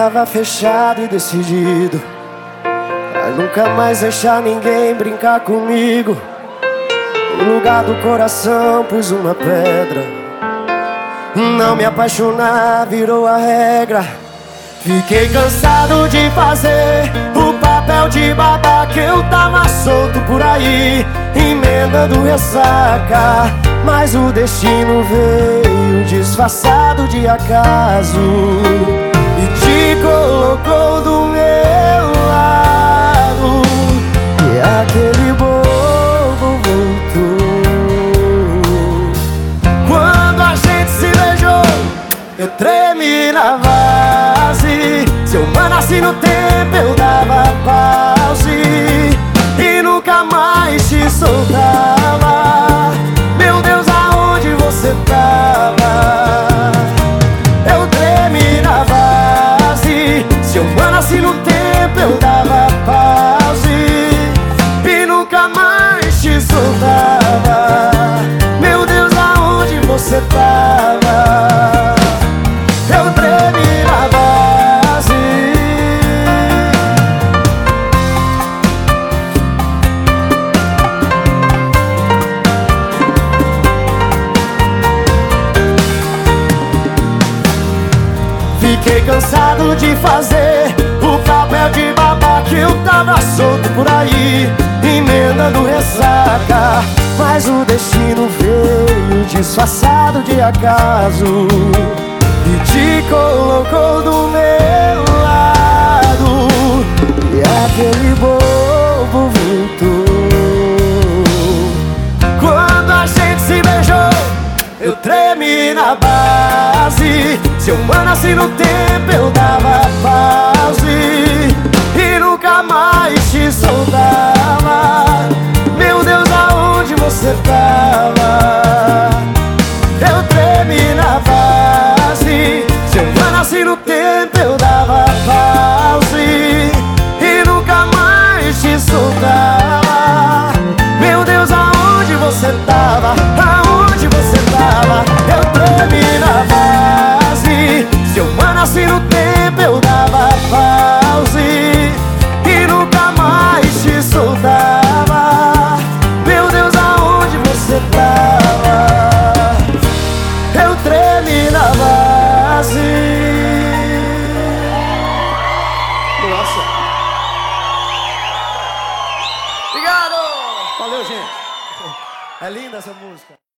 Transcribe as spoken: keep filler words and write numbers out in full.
tava fechado e decidido a nunca mais deixar ninguém brincar comigo. No lugar do coração pus uma pedra. Não me apaixonar virou a regra. Fiquei cansado de fazer o papel de babaca. Eu tava solto por aí, emendando ressaca. Mas o destino veio disfarçado de acaso e te colocou do meu lado. E aquele bobo voltou. Quando a gente se beijou, eu tremi na base. Se eu manasse no tempo, eu dava pause e nunca mais te soltava. Meu Deus, aonde você tava? Eu tremi na base. Se eu manasse no tempo, eu dava pause e nunca mais te soltava. Meu Deus, aonde você tava? Eu tremi na base. Fiquei cansado de fazer o papel de babaca. Eu tava solto por aí, emendando ressaca. Mas o destino veio disfarçado de acaso e te colocou do meu lado. E aquele bobo voltou. Quando a gente se beijou, eu tremi na base. Se eu manasse no tempo, eu dava pause e nunca mais te soltava. Meu Deus, aonde você tava? Eu tremi na base. Se eu manasse no tempo, eu dava pause e nunca mais te soltava. Meu Deus, aonde você tava? Aonde você tava? Eu tremi na base. Se eu manasse no tempo, eu dava pause e nunca mais te soltava. Meu Deus, aonde você tava? Eu tremi na base. Nossa. Obrigado. Valeu, gente. É linda essa música.